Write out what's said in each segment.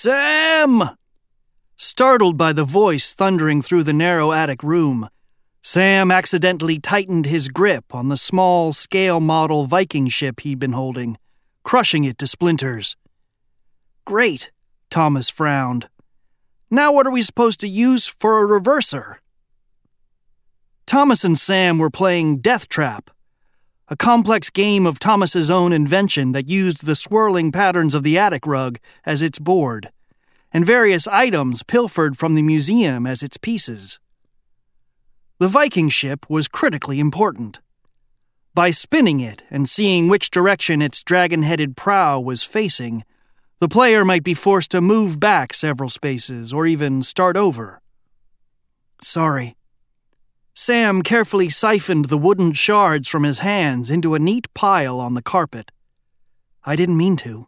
Sam! Startled by the voice thundering through the narrow attic room, Sam accidentally tightened his grip on the small scale model Viking ship he'd been holding, crushing it to splinters. Great, Thomas frowned. Now what are we supposed to use for a reverser? Thomas and Sam were playing Death Trap, a complex game of Thomas's own invention that used the swirling patterns of the attic rug as its board, and various items pilfered from the museum as its pieces. The Viking ship was critically important. By spinning it and seeing which direction its dragon-headed prow was facing, the player might be forced to move back several spaces or even start over. Sorry. Sam carefully siphoned the wooden shards from his hands into a neat pile on the carpet. I didn't mean to.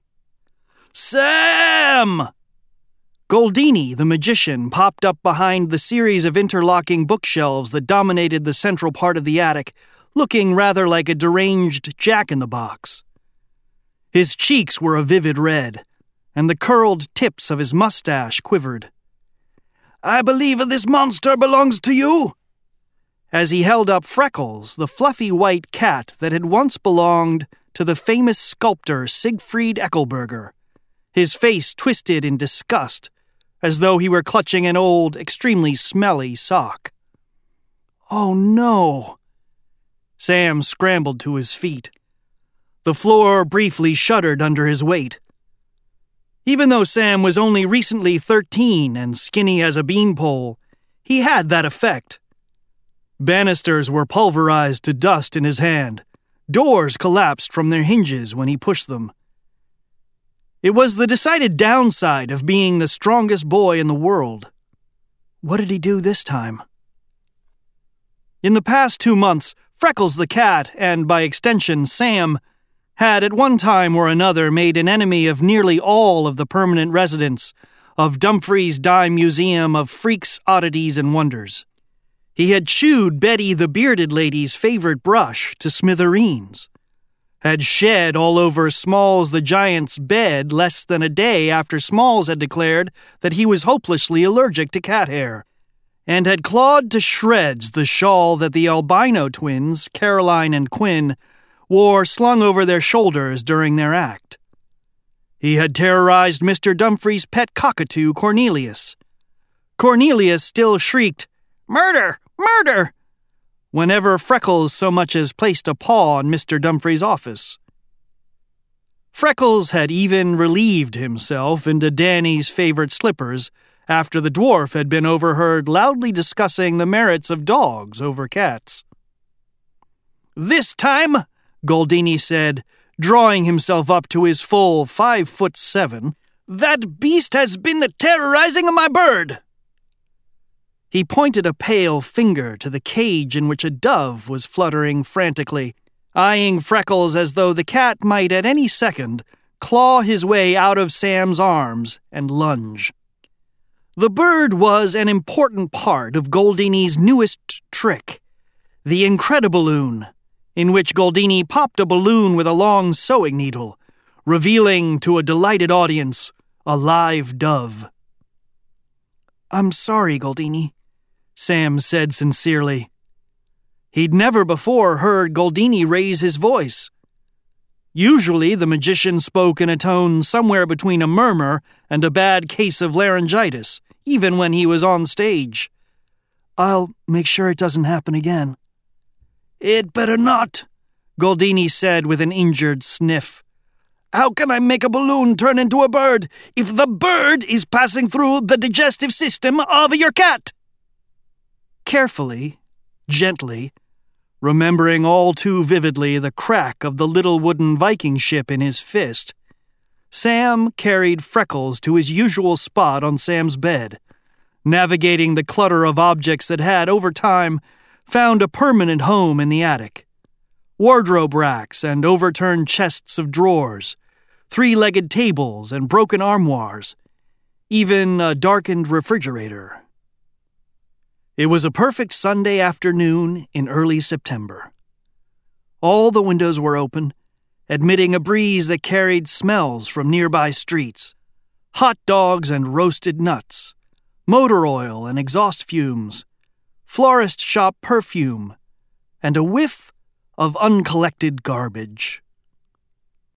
Sam! Goldini, the magician, popped up behind the series of interlocking bookshelves that dominated the central part of the attic, looking rather like a deranged jack-in-the-box. His cheeks were a vivid red, and the curled tips of his mustache quivered. I believe this monster belongs to you. As he held up Freckles, the fluffy white cat that had once belonged to the famous sculptor Siegfried Eckelberger, his face twisted in disgust, as though he were clutching an old, extremely smelly sock. Oh no! Sam scrambled to his feet. The floor briefly shuddered under his weight. Even though Sam was only recently 13 and skinny as a beanpole, he had that effect. Banisters were pulverized to dust in his hand. Doors collapsed from their hinges when he pushed them. It was the decided downside of being the strongest boy in the world. What did he do this time? In the past 2 months, Freckles the cat, and by extension Sam, had at one time or another made an enemy of nearly all of the permanent residents of Dumfries Dime Museum of Freaks, Oddities, and Wonders. He had chewed Betty the Bearded Lady's favorite brush to smithereens, had shed all over Smalls the Giant's bed less than a day after Smalls had declared that he was hopelessly allergic to cat hair, and had clawed to shreds the shawl that the albino twins, Caroline and Quinn, wore slung over their shoulders during their act. He had terrorized Mr. Dumfries' pet cockatoo, Cornelius. Cornelius still shrieked, "Murder! Murder!" whenever Freckles so much as placed a paw on Mr. Dumfries' office. Freckles had even relieved himself into Danny's favorite slippers after the dwarf had been overheard loudly discussing the merits of dogs over cats. "This time," Goldini said, drawing himself up to his full 5'7", "that beast has been terrorizing my bird." He pointed a pale finger to the cage in which a dove was fluttering frantically, eyeing Freckles as though the cat might at any second claw his way out of Sam's arms and lunge. The bird was an important part of Goldini's newest trick, the Incrediballoon, in which Goldini popped a balloon with a long sewing needle, revealing to a delighted audience a live dove. "I'm sorry, Goldini," Sam said sincerely. He'd never before heard Goldini raise his voice. Usually the magician spoke in a tone somewhere between a murmur and a bad case of laryngitis, even when he was on stage. "I'll make sure it doesn't happen again." "It better not," Goldini said with an injured sniff. "How can I make a balloon turn into a bird if the bird is passing through the digestive system of your cat?" Carefully, gently, remembering all too vividly the crack of the little wooden Viking ship in his fist, Sam carried Freckles to his usual spot on Sam's bed, navigating the clutter of objects that had, over time, found a permanent home in the attic. Wardrobe racks and overturned chests of drawers, three-legged tables and broken armoires, even a darkened refrigerator. It was a perfect Sunday afternoon in early September. All the windows were open, admitting a breeze that carried smells from nearby streets. hot dogs and roasted nuts, motor oil and exhaust fumes, florist shop perfume, and a whiff of uncollected garbage.